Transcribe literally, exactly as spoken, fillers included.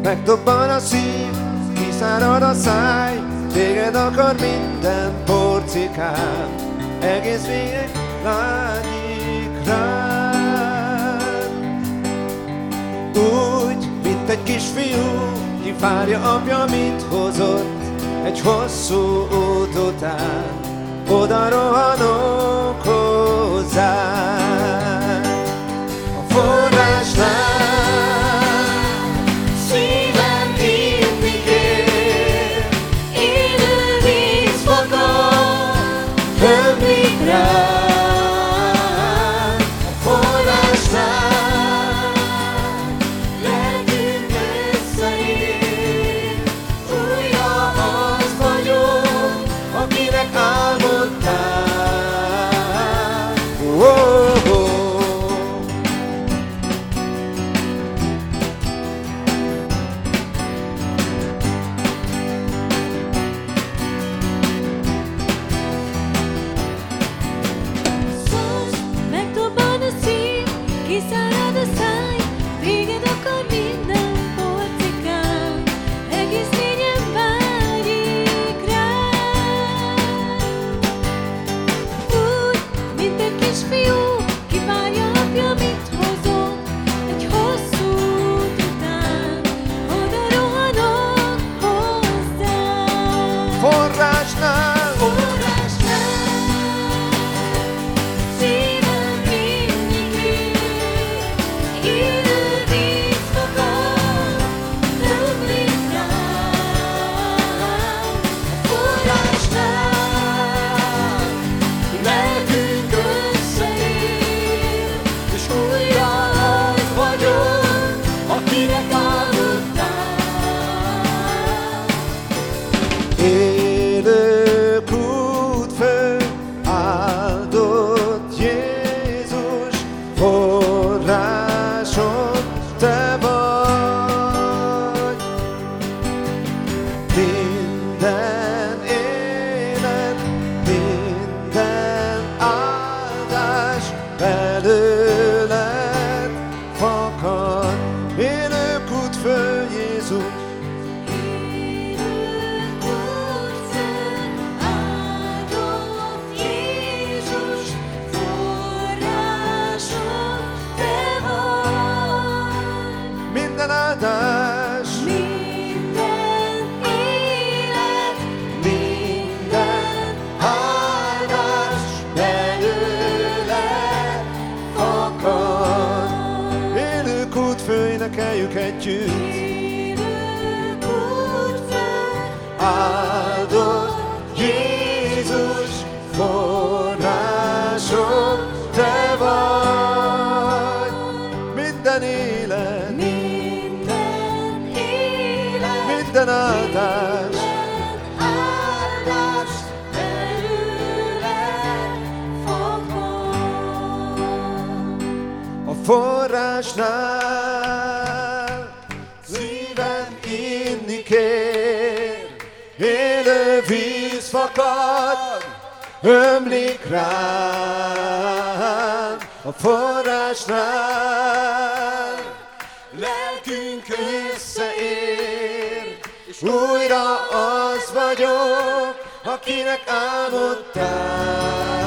Megdobban a szív, kiszárad a száj, téged akar minden porcikám, egész végig lágyik rád. Úgy, mint egy kisfiú, ki várja apja, mit hozott egy hosszú út után, oda rohanok hozzád. A forrásnál Szívem hinni kér, élő víz fakad, ömlik rám. A forrásnál lelkünk összeér, újra az vagyok, akinek álmodtál. Oh, oh, oh. Szólsz, megdobban a szív, kiszárad a száj, téged akar minden porcikám, egész lényem vágyik rád. Úgy, mint egy kisfiú, ki várja apja, mit hozott egy hosszú út után, oda rohanok hozzád. Forrásnál Szívem hinni kér, élő víz fakad, ömlik rám. A forrásnál lelkünk összeér, és újra az vagyok, akinek álmodtál. élő kútfő, áldott Jézus, forrásom te vagy. Minden élet, minden áldás belőled fakad. Élő kútfő, Jézus, Élő kútfő, áldott Jézus, forrásom te vagy. minden áldás, Minden élet, minden áldás belőled fakad. Élő kútfő, énekeljük együtt. élő kútfő, Áldott Jézus, forrásom te vagy. Minden élet, minden élet, minden áldás, áldás belőled fakad. a forrásnál szívem inni kér, élő víz fakad, ömlik rám. A forrásnál lelkünk összeér, és újra az vagyok, akinek álmodtál.